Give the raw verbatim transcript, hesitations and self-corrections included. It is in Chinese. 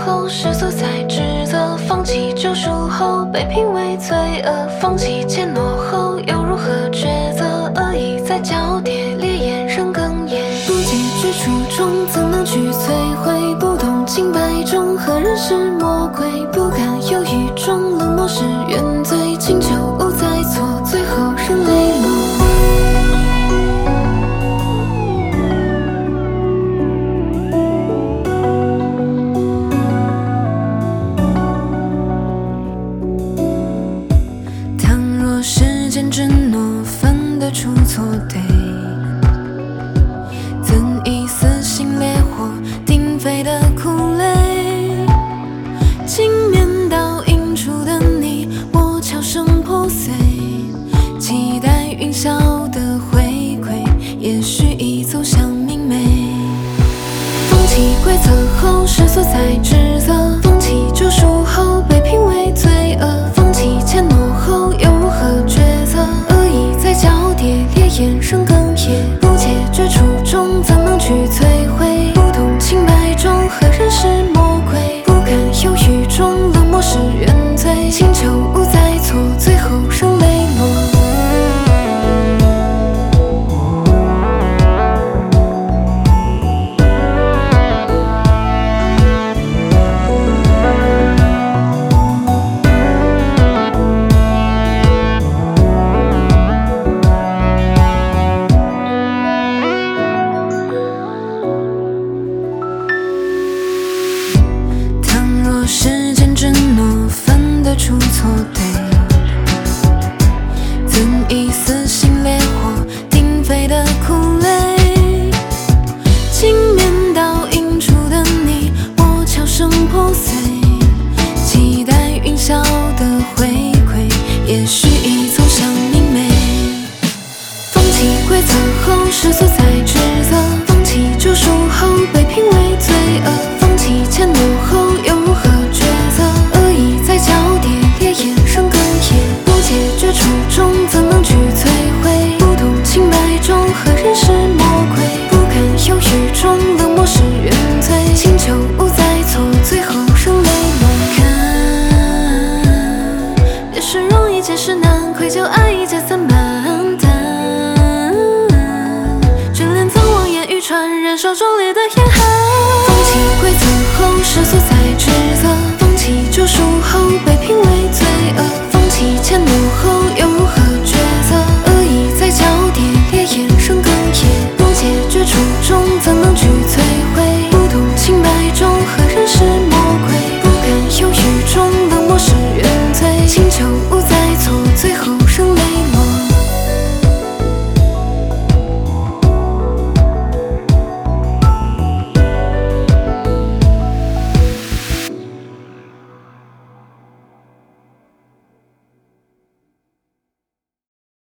后，世俗在指责，放弃救赎后被评为罪恶，放弃前挪后又如何抉择？恶意在交叠，烈焰仍哽咽。不解之初中，怎能去摧毁？不懂清白中，何人是魔鬼？不敢犹豫中，冷漠是原罪。请求无再错，最后仍泪落。时间震诺，分得出错对，怎以撕心烈火定飞的苦泪？镜面倒映出的你，我悄声破碎，期待云霄的回馈，也许已走向明媚。放弃规则后，世俗在指责，放弃救赎后被评为罪恶，放弃前挪后又如何抉择？恶意在交叠，烈焰仍哽咽。不解绝处中，怎能去摧毁？不懂清白中，何人是魔鬼？不敢犹豫中，冷漠是原罪。请求无再错，最后仍泪落。时间震诺，分得出错对，怎以撕心烈火定飞的苦泪？镜面倒映出的你，我悄声破碎，期待云霄的回馈，也许已走向明媚。放弃规则后，世俗在指责，放弃救赎后被评为罪恶，放弃前挪后又如何抉择？恶意在交叠，烈焰仍哽咽。不解绝处中，怎能去摧毁？不懂清白中，何人是魔鬼？不敢犹豫中，冷漠是原罪。请求无再错，最后仍泪落。看，别是容易，皆是难，愧疚爱意皆怎办淡？眷恋曾望眼欲穿，燃烧壮烈的严寒。